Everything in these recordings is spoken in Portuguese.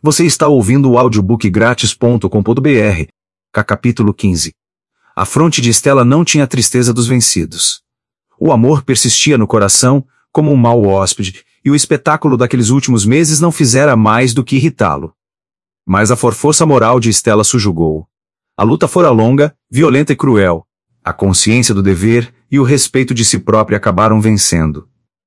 Você está ouvindo o audiobook grátis.com.br, capítulo 15. A fronte de Stella não tinha a tristeza dos vencidos. O amor persistia no coração, como um mau hóspede, e o espetáculo daqueles últimos meses não fizera mais do que irritá-lo. Mas a força moral de Stella subjugou. A luta fora longa, violenta e cruel. A consciência do dever e o respeito de si própria acabaram vencendo.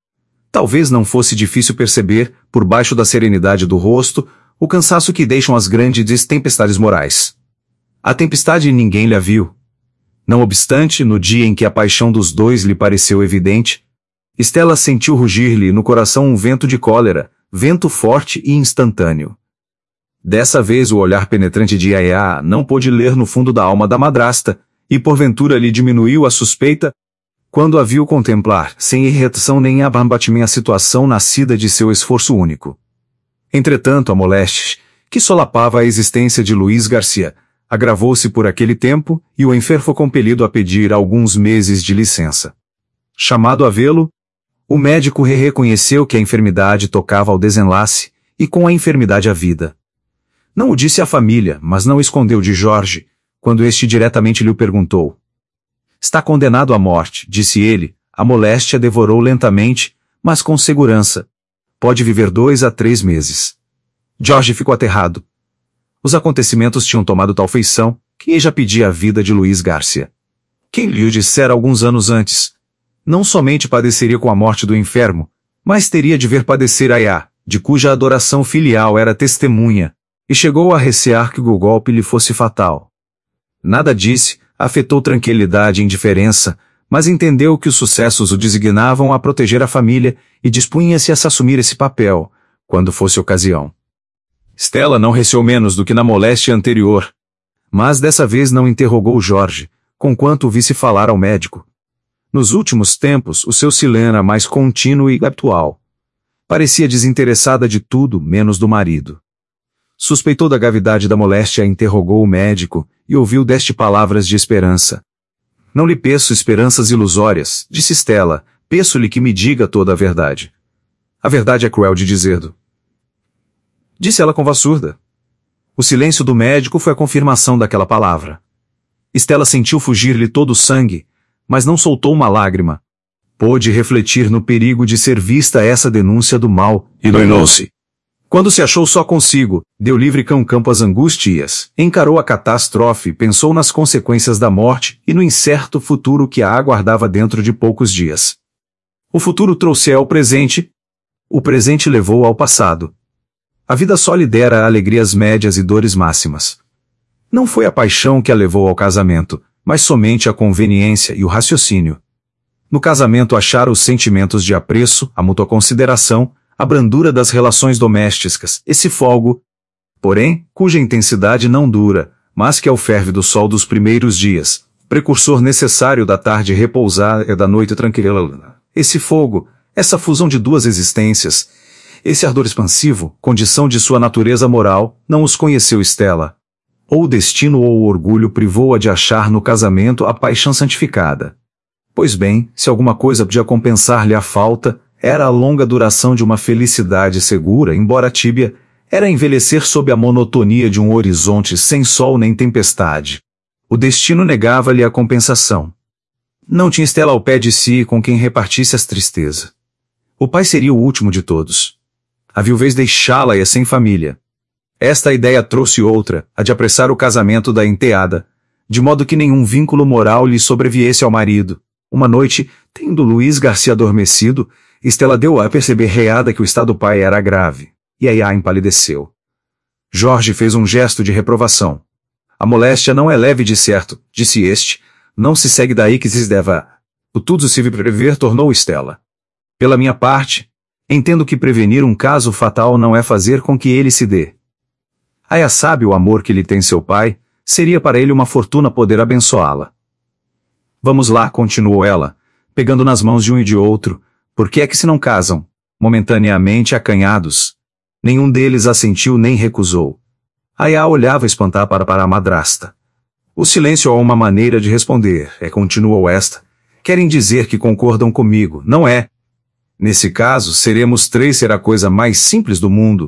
Talvez não fosse difícil perceber, por baixo da serenidade do rosto, o cansaço que deixam as grandes tempestades morais. A tempestade ninguém lhe a viu. Não obstante, no dia em que a paixão dos dois lhe pareceu evidente, Stella sentiu rugir-lhe no coração um vento de cólera, vento forte e instantâneo. Dessa vez o olhar penetrante de Yaya não pôde ler no fundo da alma da madrasta, e porventura lhe diminuiu a suspeita, quando a viu contemplar, sem irritação nem abatimento, a situação nascida de seu esforço único. Entretanto, a moléstia, que solapava a existência de Luiz Garcia, agravou-se por aquele tempo, e o enfermo foi compelido a pedir alguns meses de licença. Chamado a vê-lo, o médico reconheceu que a enfermidade tocava ao desenlace, e com a enfermidade a vida. Não o disse à família, mas não escondeu de Jorge, quando este diretamente lhe perguntou. Está condenado à morte, disse ele. A moléstia devorou lentamente, mas com segurança. Pode viver 2 a 3 meses. Jorge ficou aterrado. Os acontecimentos tinham tomado tal feição, que já pedia a vida de Luiz Garcia. Quem lhe o dissera alguns anos antes? Não somente padeceria com a morte do enfermo, mas teria de ver padecer Yaya, de cuja adoração filial era testemunha, e chegou a recear que o golpe lhe fosse fatal. Nada disse, afetou tranquilidade e indiferença, mas entendeu que os sucessos o designavam a proteger a família e dispunha-se a assumir esse papel, quando fosse ocasião. Stella não receou menos do que na moléstia anterior, mas dessa vez não interrogou Jorge, conquanto o visse falar ao médico. Nos últimos tempos, o seu silêncio era mais contínuo e habitual. Parecia desinteressada de tudo, menos do marido. Suspeitou da gravidade da moléstia, interrogou o médico, e ouviu deste palavras de esperança. Não lhe peço esperanças ilusórias, disse Stella, peço-lhe que me diga toda a verdade. A verdade é cruel de dizer-do. Disse ela com voz surda. O silêncio do médico foi a confirmação daquela palavra. Stella sentiu fugir-lhe todo o sangue, mas não soltou uma lágrima. Pôde refletir no perigo de ser vista essa denúncia do mal, e doinou-se. Quando se achou só consigo, deu livre campo às angústias, encarou a catástrofe, pensou nas consequências da morte e no incerto futuro que a aguardava dentro de poucos dias. O futuro trouxe ao presente, o presente levou ao passado. A vida só lhe dera alegrias médias e dores máximas. Não foi a paixão que a levou ao casamento, mas somente a conveniência e o raciocínio. No casamento achara os sentimentos de apreço, a mútua consideração, a brandura das relações domésticas, esse fogo, porém, cuja intensidade não dura, mas que é o ferve do sol dos primeiros dias, precursor necessário da tarde repousada e da noite tranquila. Esse fogo, essa fusão de duas existências, esse ardor expansivo, condição de sua natureza moral, não os conheceu Stella. Ou o destino ou o orgulho privou-a de achar no casamento a paixão santificada. Pois bem, se alguma coisa podia compensar-lhe a falta, era a longa duração de uma felicidade segura, embora tíbia, era envelhecer sob a monotonia de um horizonte sem sol nem tempestade. O destino negava-lhe a compensação. Não tinha Stella ao pé de si com quem repartisse as tristezas. O pai seria o último de todos. A viuvez deixá-la-ia sem família. Esta ideia trouxe outra, a de apressar o casamento da enteada, de modo que nenhum vínculo moral lhe sobreviesse ao marido. Uma noite, tendo Luiz Garcia adormecido, Stella deu a perceber reada que o estado do pai era grave, e Yaya empalideceu. Jorge fez um gesto de reprovação. A moléstia não é leve de certo, disse este, não se segue daí que se deva. O tudo se prever, tornou Stella. Pela minha parte, entendo que prevenir um caso fatal não é fazer com que ele se dê. Yaya sabe o amor que lhe tem seu pai, seria para ele uma fortuna poder abençoá-la. Vamos lá, continuou ela, pegando nas mãos de um e de outro. Por que é que se não casam, momentaneamente acanhados? Nenhum deles assentiu nem recusou. Yaya olhava espantada para a madrasta. O silêncio é uma maneira de responder, continuou esta. Querem dizer que concordam comigo, não é? Nesse caso, seremos 3 será a coisa mais simples do mundo.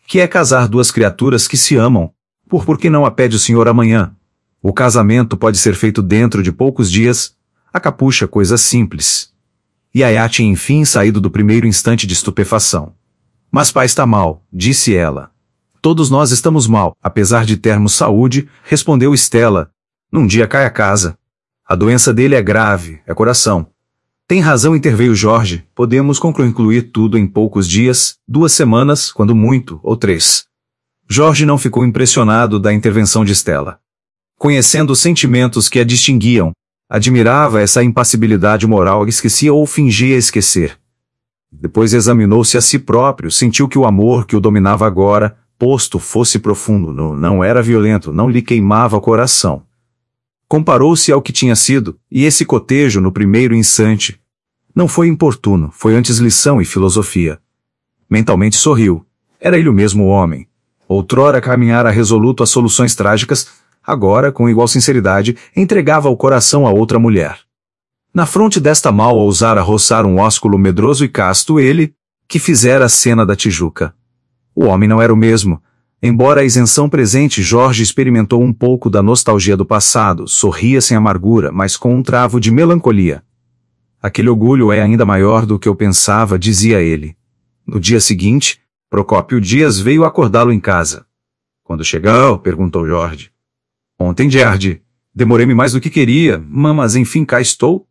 Que é casar duas criaturas que se amam? Por que não a pede o senhor amanhã? O casamento pode ser feito dentro de poucos dias. A capucha, coisa simples. Yaya tinha enfim saído do primeiro instante de estupefação. Mas pai está mal, disse ela. Todos nós estamos mal, apesar de termos saúde, respondeu Stella. Num dia cai a casa. A doença dele é grave, é coração. Tem razão, interveio Jorge, podemos concluir tudo em poucos dias, 2 semanas, quando muito, ou 3. Jorge não ficou impressionado da intervenção de Stella. Conhecendo os sentimentos que a distinguiam, admirava essa impassibilidade moral e esquecia ou fingia esquecer. Depois examinou-se a si próprio, sentiu que o amor que o dominava agora, posto fosse profundo, não era violento, não lhe queimava o coração. Comparou-se ao que tinha sido, e esse cotejo no primeiro instante não foi importuno, foi antes lição e filosofia. Mentalmente sorriu. Era ele o mesmo homem. Outrora caminhara resoluto às soluções trágicas, agora, com igual sinceridade, entregava o coração a outra mulher. Na fronte desta mal ousara roçar um ósculo medroso e casto ele, que fizera a cena da Tijuca. O homem não era o mesmo. Embora a isenção presente, Jorge experimentou um pouco da nostalgia do passado, sorria sem amargura, mas com um travo de melancolia. Aquele orgulho é ainda maior do que eu pensava, dizia ele. No dia seguinte, Procópio Dias veio acordá-lo em casa. Quando chegou? Perguntou Jorge. Ontem, Gerd. Demorei-me mais do que queria, mas enfim cá estou,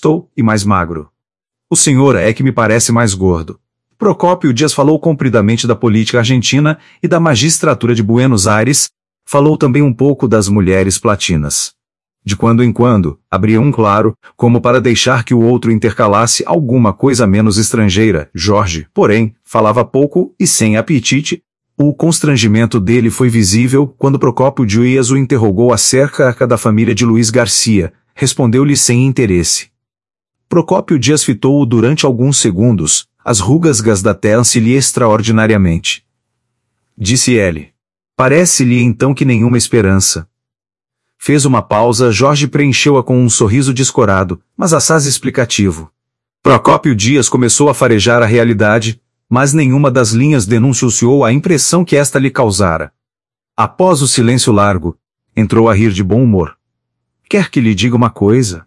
e mais magro. O senhor é que me parece mais gordo. Procópio Dias falou compridamente da política argentina e da magistratura de Buenos Aires, falou também um pouco das mulheres platinas. De quando em quando, abria um claro, como para deixar que o outro intercalasse alguma coisa menos estrangeira. Jorge, porém, falava pouco e sem apetite. O constrangimento dele foi visível quando Procópio Dias o interrogou acerca da família de Luiz Garcia. Respondeu-lhe sem interesse. Procópio Dias fitou-o durante alguns segundos. As rugas gasdateam-se-lhe extraordinariamente. Disse ele. Parece-lhe então que nenhuma esperança. Fez uma pausa, Jorge preencheu-a com um sorriso descorado, mas assaz explicativo. Procópio Dias começou a farejar a realidade, mas nenhuma das linhas denunciou a impressão que esta lhe causara. Após o silêncio largo, entrou a rir de bom humor. Quer que lhe diga uma coisa?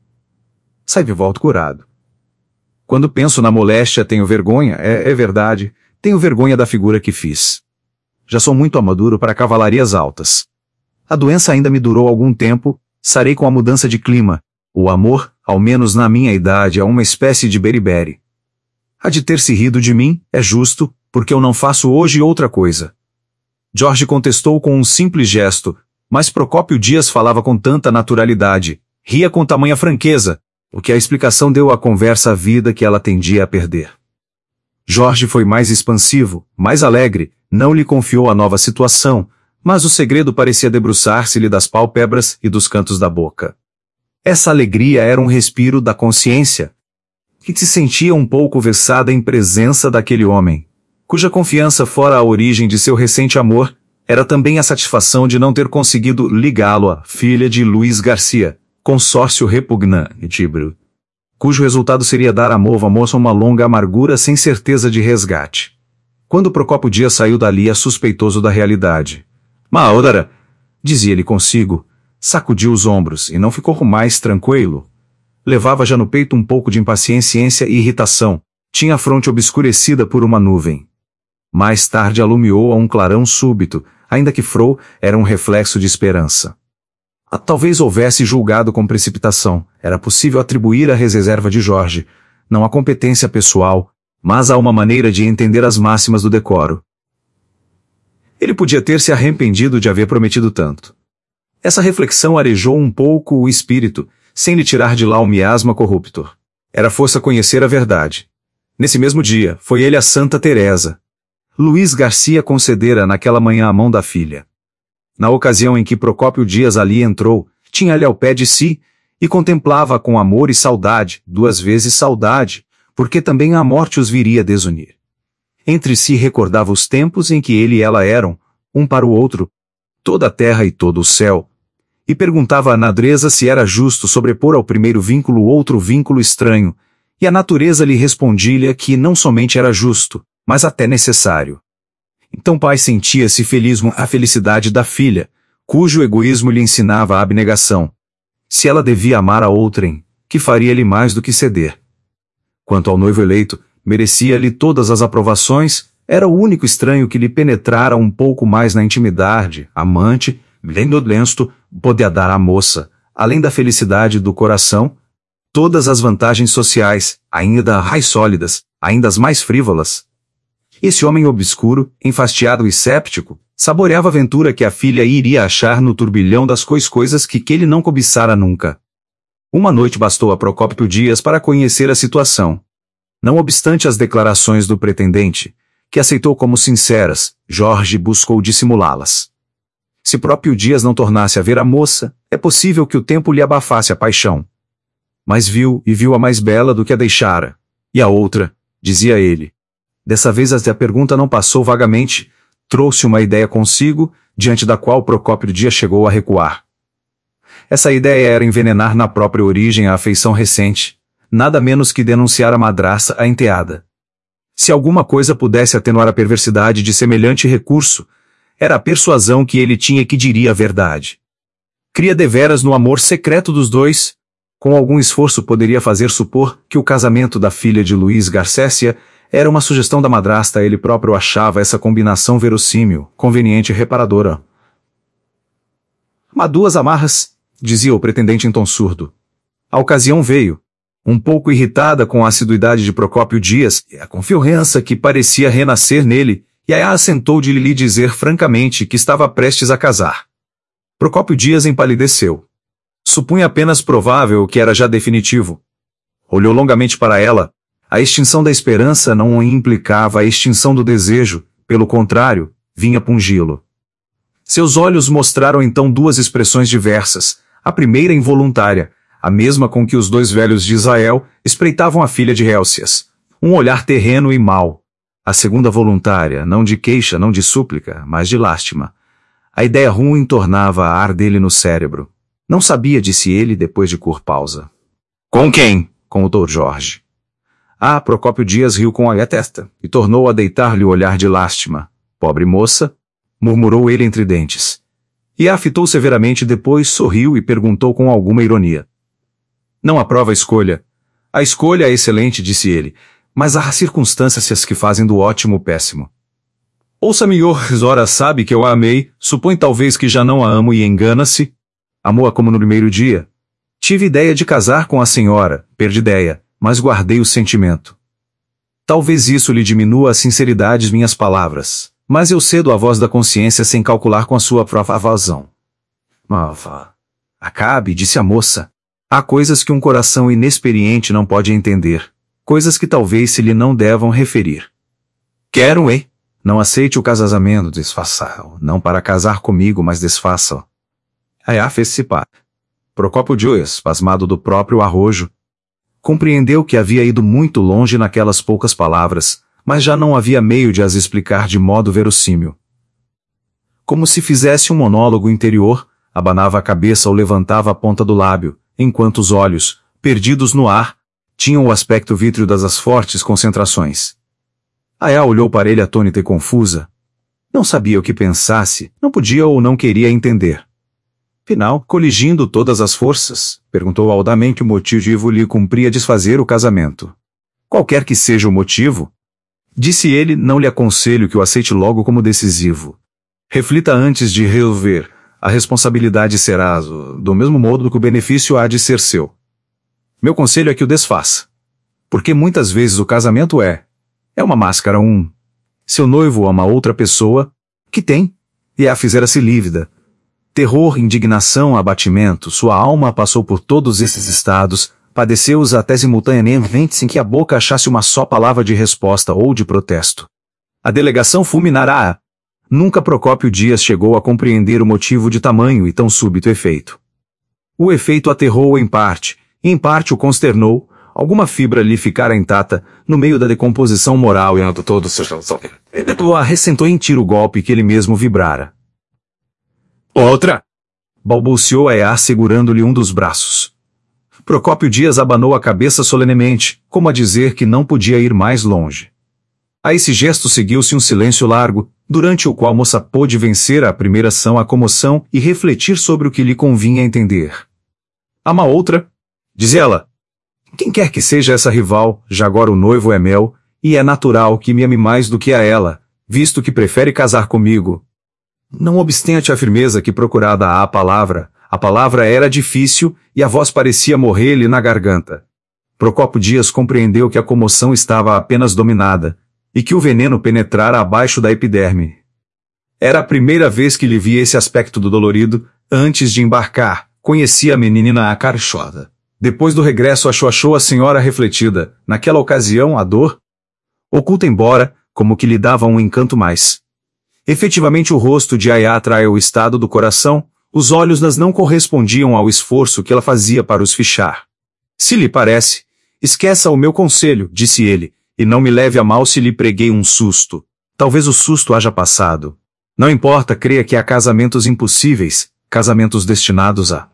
Sai de volta curado. Quando penso na moléstia tenho vergonha, é verdade, tenho vergonha da figura que fiz. Já sou muito amaduro para cavalarias altas. A doença ainda me durou algum tempo, sarei com a mudança de clima. O amor, ao menos na minha idade, é uma espécie de beriberi. Há de ter se rido de mim, é justo, porque eu não faço hoje outra coisa. Jorge contestou com um simples gesto, mas Procópio Dias falava com tanta naturalidade, ria com tamanha franqueza, o que a explicação deu à conversa a vida que ela tendia a perder. Jorge foi mais expansivo, mais alegre, não lhe confiou a nova situação, mas o segredo parecia debruçar-se-lhe das pálpebras e dos cantos da boca. Essa alegria era um respiro da consciência, que se sentia um pouco versada em presença daquele homem, cuja confiança fora a origem de seu recente amor, era também a satisfação de não ter conseguido ligá-lo à filha de Luiz Garcia, consórcio repugnante, cujo resultado seria dar à nova moça uma longa amargura sem certeza de resgate. Quando Procópio Dias saiu dali, suspeitoso da realidade. Maodara, dizia-lhe consigo, sacudiu os ombros e não ficou mais tranquilo. Levava já no peito um pouco de impaciência e irritação, tinha a fronte obscurecida por uma nuvem. Mais tarde alumiou a um clarão súbito, ainda que frouxo, era um reflexo de esperança. Talvez houvesse julgado com precipitação, era possível atribuir a reserva de Jorge, não à competência pessoal, mas a uma maneira de entender as máximas do decoro. Ele podia ter se arrependido de haver prometido tanto. Essa reflexão arejou um pouco o espírito, sem lhe tirar de lá o miasma corruptor. Era força conhecer a verdade. Nesse mesmo dia, foi ele a Santa Teresa. Luiz Garcia concedera naquela manhã a mão da filha. Na ocasião em que Procópio Dias ali entrou, tinha-lhe ao pé de si, e contemplava com amor e saudade, 2 vezes saudade, porque também a morte os viria desunir. Entre si recordava os tempos em que ele e ela eram, um para o outro, toda a terra e todo o céu, e perguntava à natureza se era justo sobrepor ao primeiro vínculo outro vínculo estranho, e a natureza lhe respondia que não somente era justo, mas até necessário. Então o pai sentia-se feliz com a felicidade da filha, cujo egoísmo lhe ensinava a abnegação. Se ela devia amar a outrem, que faria-lhe mais do que ceder? Quanto ao noivo eleito, merecia-lhe todas as aprovações, era o único estranho que lhe penetrara um pouco mais na intimidade, amante, lensto, podia dar à moça, além da felicidade do coração, todas as vantagens sociais, ainda mais sólidas, ainda as mais frívolas. Esse homem obscuro, enfastiado e séptico, saboreava a aventura que a filha iria achar no turbilhão das coisas que ele não cobiçara nunca. Uma noite bastou a Procópio Dias para conhecer a situação. Não obstante as declarações do pretendente, que aceitou como sinceras, Jorge buscou dissimulá-las. Se próprio Dias não tornasse a ver a moça, é possível que o tempo lhe abafasse a paixão. Mas viu-a mais bela do que a deixara. E a outra, dizia ele. Dessa vez a pergunta não passou vagamente, trouxe uma ideia consigo, diante da qual Procópio Dias chegou a recuar. Essa ideia era envenenar na própria origem a afeição recente, nada menos que denunciar a madraça à enteada. Se alguma coisa pudesse atenuar a perversidade de semelhante recurso, era a persuasão que ele tinha que diria a verdade. Cria deveras no amor secreto dos dois, com algum esforço poderia fazer supor que o casamento da filha de Luís Garcésia era uma sugestão da madrasta. Ele próprio achava essa combinação verossímil, conveniente e reparadora. Mas duas amarras, dizia o pretendente em tom surdo. A ocasião veio, um pouco irritada com a assiduidade de Procópio Dias e a confiança que parecia renascer nele, e aí assentou de lhe dizer francamente que estava prestes a casar. Procópio Dias empalideceu. Supunha apenas provável que era já definitivo. Olhou longamente para ela. A extinção da esperança não implicava a extinção do desejo, pelo contrário, vinha pungi-lo. Seus olhos mostraram então duas expressões diversas, a primeira involuntária, a mesma com que os dois velhos de Israel espreitavam a filha de Helcias, um olhar terreno e mau. A segunda voluntária, não de queixa, não de súplica, mas de lástima. A ideia ruim tornava a arder-lhe no cérebro. Não sabia, disse ele depois de curta pausa. Com quem? Com o Dr. Jorge. Procópio Dias riu com a testa, e tornou a deitar-lhe o olhar de lástima. Pobre moça, murmurou ele entre dentes. E a fitou severamente, depois sorriu e perguntou com alguma ironia. Não aprova a escolha. A escolha é excelente, disse ele, mas há circunstâncias que fazem do ótimo o péssimo. Ouça-me, ora sabe que eu a amei, supõe talvez que já não a amo e engana-se. Amou-a como no primeiro dia. Tive ideia de casar com a senhora, perdi ideia, mas guardei o sentimento. Talvez isso lhe diminua a sinceridade de minhas palavras, mas eu cedo à voz da consciência sem calcular com a sua própria vazão. Acabe, disse a moça. Há coisas que um coração inexperiente não pode entender, coisas que talvez se lhe não devam referir. Quero, não aceite o casamento, desfaça-o, não para casar comigo, mas desfaça-o. Fez-se pá. Procópio Dias, pasmado do próprio arrojo, compreendeu que havia ido muito longe naquelas poucas palavras, mas já não havia meio de as explicar de modo verossímil. Como se fizesse um monólogo interior, abanava a cabeça ou levantava a ponta do lábio, enquanto os olhos, perdidos no ar, tinham o aspecto vítreo das fortes concentrações. Olhou para ele atônita e confusa. Não sabia o que pensasse, não podia ou não queria entender. Afinal, coligindo todas as forças, perguntou audamente o motivo lhe cumpria desfazer o casamento. Qualquer que seja o motivo, disse ele, não lhe aconselho que o aceite logo como decisivo. Reflita antes de resolver. A responsabilidade será do mesmo modo que o benefício há de ser seu. Meu conselho é que o desfaça. Porque muitas vezes o casamento é uma máscara. Seu noivo ama outra pessoa, que tem, e a fizera-se lívida. Terror, indignação, abatimento, sua alma passou por todos esses estados, padeceu-os até simultaneamente sem que a boca achasse uma só palavra de resposta ou de protesto. A delegação fulminará. Nunca Procópio Dias chegou a compreender o motivo de tamanho e tão súbito efeito. O efeito aterrou em parte o consternou, alguma fibra lhe ficara intacta, no meio da decomposição moral e ando todo ressentou em tiro o golpe que ele mesmo vibrara. Outra! Balbuciou Aeá segurando-lhe um dos braços. Procópio Dias abanou a cabeça solenemente, como a dizer que não podia ir mais longe. A esse gesto seguiu-se um silêncio largo, durante o qual a moça pôde vencer à primeira ação a comoção e refletir sobre o que lhe convinha entender. Há uma outra, diz ela. Quem quer que seja essa rival, já agora o noivo é meu, e é natural que me ame mais do que a ela, visto que prefere casar comigo. Não obstante a firmeza que procurada a palavra era difícil e a voz parecia morrer-lhe na garganta. Procópio Dias compreendeu que a comoção estava apenas dominada, e que o veneno penetrara abaixo da epiderme. Era a primeira vez que lhe via esse aspecto do dolorido. Antes de embarcar, conhecia a menina acarchoada. Depois do regresso achou a senhora refletida. Naquela ocasião, a dor, oculta embora, como que lhe dava um encanto mais. Efetivamente o rosto de Ayá atraiu o estado do coração, os olhos das não correspondiam ao esforço que ela fazia para os fichar. Se lhe parece, esqueça o meu conselho, disse ele, e não me leve a mal se lhe preguei um susto. Talvez o susto haja passado. Não importa, creia que há casamentos impossíveis, casamentos destinados a...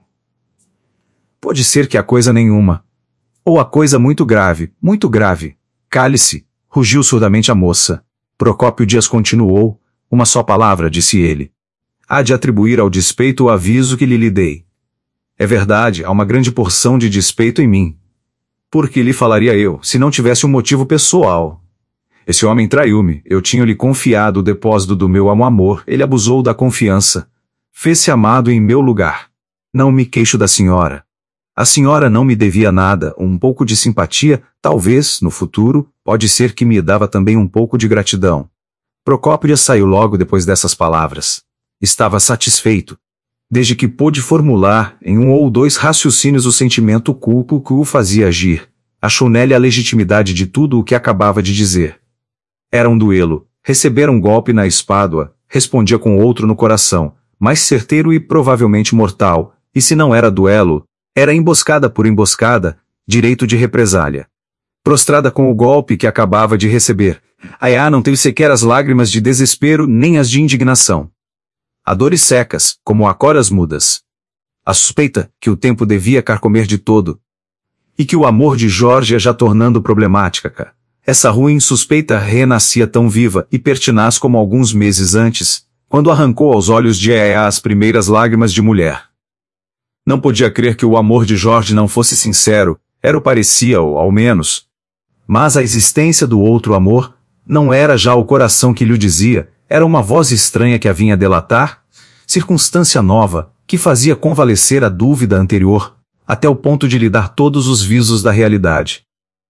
Pode ser que há coisa nenhuma. Ou há coisa muito grave, muito grave. Cale-se, rugiu surdamente a moça. Procópio Dias continuou. Uma só palavra, disse ele. Há de atribuir ao despeito o aviso que lhe dei. É verdade, há uma grande porção de despeito em mim. Por que lhe falaria eu, se não tivesse um motivo pessoal? Esse homem traiu-me, eu tinha-lhe confiado o depósito do meu amor, ele abusou da confiança. Fez-se amado em meu lugar. Não me queixo da senhora. A senhora não me devia nada, um pouco de simpatia, talvez, no futuro, pode ser que me dava também um pouco de gratidão. Procópio saiu logo depois dessas palavras. Estava satisfeito. Desde que pôde formular, em um ou dois raciocínios o sentimento culpo que o fazia agir, achou nele a legitimidade de tudo o que acabava de dizer. Era um duelo, recebera um golpe na espádua, respondia com outro no coração, mais certeiro e provavelmente mortal, e se não era duelo, era emboscada por emboscada, direito de represália. Prostrada com o golpe que acabava de receber, Ayá não teve sequer as lágrimas de desespero nem as de indignação. Há dores secas, como há coras mudas. A suspeita que o tempo devia carcomer de todo. E que o amor de Jorge ia já tornando problemática. Essa ruim suspeita renascia tão viva e pertinaz como alguns meses antes, quando arrancou aos olhos de Ayá as primeiras lágrimas de mulher. Não podia crer que o amor de Jorge não fosse sincero, era o parecia, ou ao menos. Mas a existência do outro amor não era já o coração que lhe dizia, era uma voz estranha que a vinha delatar, circunstância nova, que fazia convalescer a dúvida anterior, até o ponto de lhe dar todos os visos da realidade.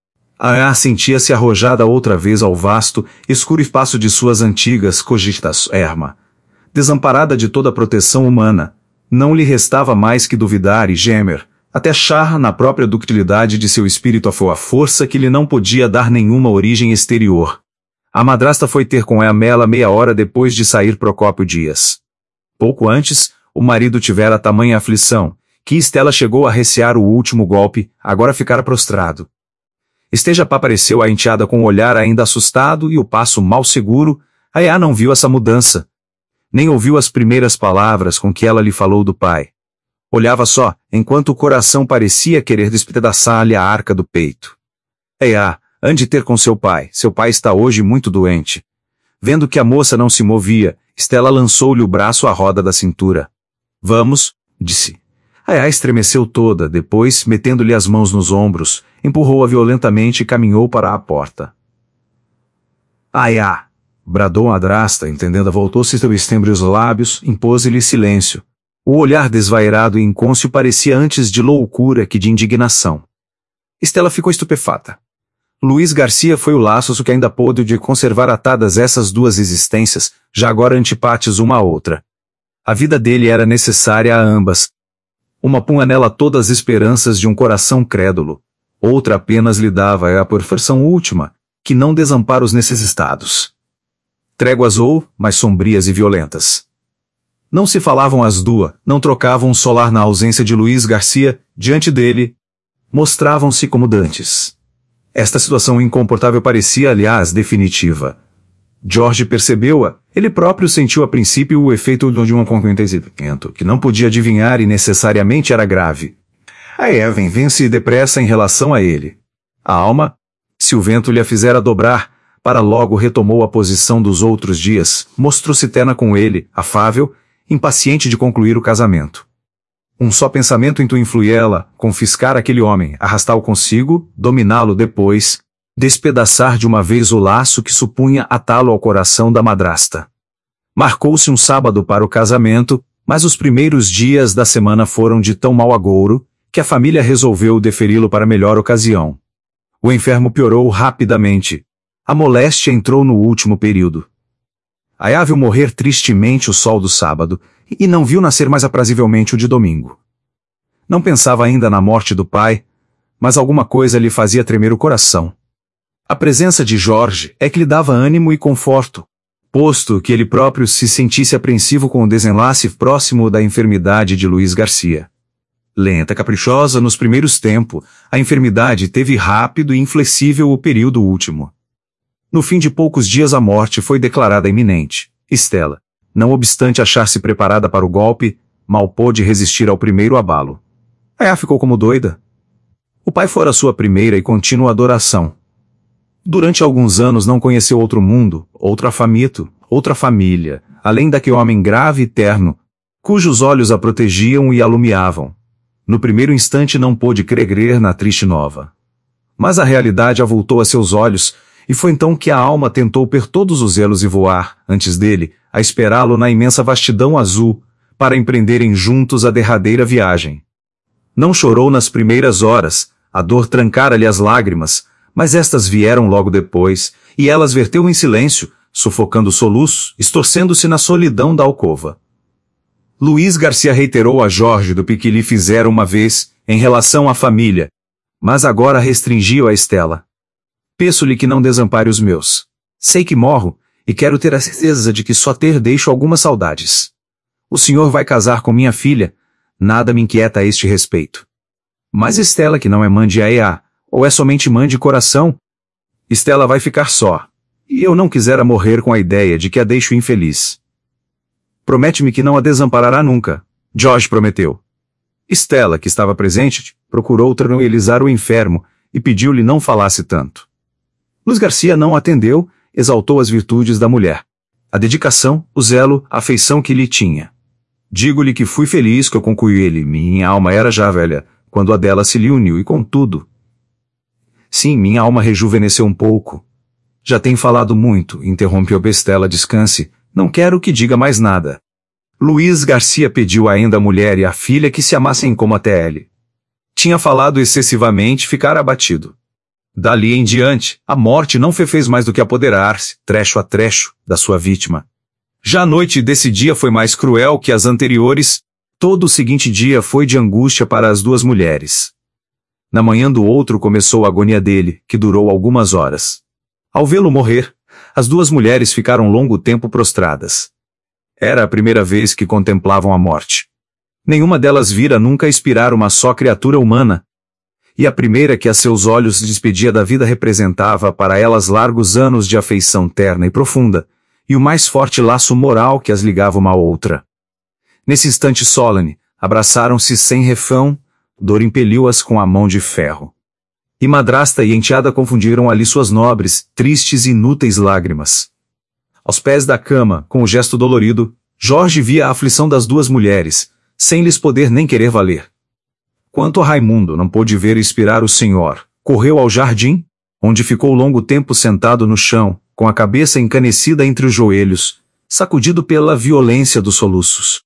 Ayá sentia-se arrojada outra vez ao vasto, escuro espaço de suas antigas cogitas erma. Desamparada de toda a proteção humana, não lhe restava mais que duvidar e gemer, até achar na própria ductilidade de seu espírito a força que lhe não podia dar nenhuma origem exterior. A madrasta foi ter com ela meia hora depois de sair Procópio Dias. Pouco antes, o marido tivera tamanha aflição, que Estela chegou a recear o último golpe, agora ficara prostrado. Estejapá pareceu a enteada com o olhar ainda assustado e o passo mal seguro. Ayá não viu essa mudança. Nem ouviu as primeiras palavras com que ela lhe falou do pai. Olhava só, enquanto o coração parecia querer despedaçar-lhe a arca do peito. Ayá, ande ter com seu pai está hoje muito doente. Vendo que a moça não se movia, Estela lançou-lhe o braço à roda da cintura. Vamos, disse. Ayá estremeceu toda, depois, metendo-lhe as mãos nos ombros, empurrou-a violentamente e caminhou para a porta. Ayá! Bradou a madrasta, entendendo, voltou-se sobre os lábios, impôs-lhe silêncio. O olhar desvairado e incônscio parecia antes de loucura que de indignação. Estela ficou estupefata. Luiz Garcia foi o laço que ainda pôde de conservar atadas essas duas existências, já agora antipates uma à outra. A vida dele era necessária a ambas. Uma punha nela todas as esperanças de um coração crédulo, outra apenas lhe dava a perfeição última, que não desampara os necessitados. Tréguas ou, mais sombrias e violentas. Não se falavam as duas, não trocavam um solar na ausência de Luiz Garcia, diante dele, mostravam-se como dantes. Esta situação incomportável parecia, aliás, definitiva. Jorge percebeu-a, ele próprio sentiu a princípio o efeito de um acontecimento que não podia adivinhar e necessariamente era grave. A Evan vence depressa em relação a ele. A alma, se o vento lhe a fizera dobrar, para logo retomou a posição dos outros dias, mostrou-se terna com ele, afável, impaciente de concluir o casamento. Um só pensamento influía ela, confiscar aquele homem, arrastá-lo consigo, dominá-lo depois, despedaçar de uma vez o laço que supunha atá-lo ao coração da madrasta. Marcou-se um sábado para o casamento, mas os primeiros dias da semana foram de tão mau agouro, que a família resolveu deferi-lo para melhor ocasião. O enfermo piorou rapidamente. A moléstia entrou no último período. Ayá viu morrer tristemente o sol do sábado, e não viu nascer mais aprazivelmente o de domingo. Não pensava ainda na morte do pai, mas alguma coisa lhe fazia tremer o coração. A presença de Jorge é que lhe dava ânimo e conforto, posto que ele próprio se sentisse apreensivo com o desenlace próximo da enfermidade de Luiz Garcia. Lenta, caprichosa nos primeiros tempos, a enfermidade teve rápido e inflexível o período último. No fim de poucos dias a morte foi declarada iminente. Estela, não obstante achar-se preparada para o golpe, mal pôde resistir ao primeiro abalo. Ayá ficou como doida. O pai fora sua primeira e contínua adoração. Durante alguns anos não conheceu outro mundo, outro afamito, outra família, além daquele homem grave e terno, cujos olhos a protegiam e alumiavam. No primeiro instante não pôde crer na triste nova. Mas a realidade avultou a seus olhos, e foi então que a alma tentou per todos os elos e voar, antes dele, a esperá-lo na imensa vastidão azul, para empreenderem juntos a derradeira viagem. Não chorou nas primeiras horas, a dor trancara-lhe as lágrimas, mas estas vieram logo depois, e elas verteu em silêncio, sufocando soluços, estorcendo-se na solidão da alcova. Luiz Garcia reiterou a Jorge do que lhe fizeram uma vez, em relação à família, mas agora restringiu a Estela. Peço-lhe que não desampare os meus. Sei que morro, e quero ter a certeza de que só ter deixo algumas saudades. O senhor vai casar com minha filha, nada me inquieta a este respeito. Mas Estela, que não é mãe de Ayá, ou é somente mãe de coração? Estela vai ficar só, e eu não quisera morrer com a ideia de que a deixo infeliz. Promete-me que não a desamparará nunca. Jorge prometeu. Estela, que estava presente, procurou tranquilizar o enfermo e pediu-lhe não falasse tanto. Luiz Garcia não atendeu, exaltou as virtudes da mulher. A dedicação, o zelo, a afeição que lhe tinha. Digo-lhe que fui feliz que eu concluí ele. Minha alma era já velha, quando a dela se lhe uniu e contudo. Sim, minha alma rejuvenesceu um pouco. Já tem falado muito, interrompeu Estela. Descanse, não quero que diga mais nada. Luiz Garcia pediu ainda à mulher e à filha que se amassem como até ele. Tinha falado excessivamente, ficara abatido. Dali em diante, a morte não fez mais do que apoderar-se, trecho a trecho, da sua vítima. Já a noite desse dia foi mais cruel que as anteriores, todo o seguinte dia foi de angústia para as duas mulheres. Na manhã do outro começou a agonia dele, que durou algumas horas. Ao vê-lo morrer, as duas mulheres ficaram longo tempo prostradas. Era a primeira vez que contemplavam a morte. Nenhuma delas vira nunca expirar uma só criatura humana. E a primeira que a seus olhos se despedia da vida representava para elas largos anos de afeição terna e profunda, e o mais forte laço moral que as ligava uma à outra. Nesse instante solene, abraçaram-se sem refrão, dor impeliu-as com a mão de ferro. E madrasta e enteada confundiram ali suas nobres, tristes e inúteis lágrimas. Aos pés da cama, com o gesto dolorido, Jorge via a aflição das duas mulheres, sem lhes poder nem querer valer. Quanto a Raimundo não pôde ver e inspirar o senhor, correu ao jardim, onde ficou longo tempo sentado no chão, com a cabeça encanecida entre os joelhos, sacudido pela violência dos soluços.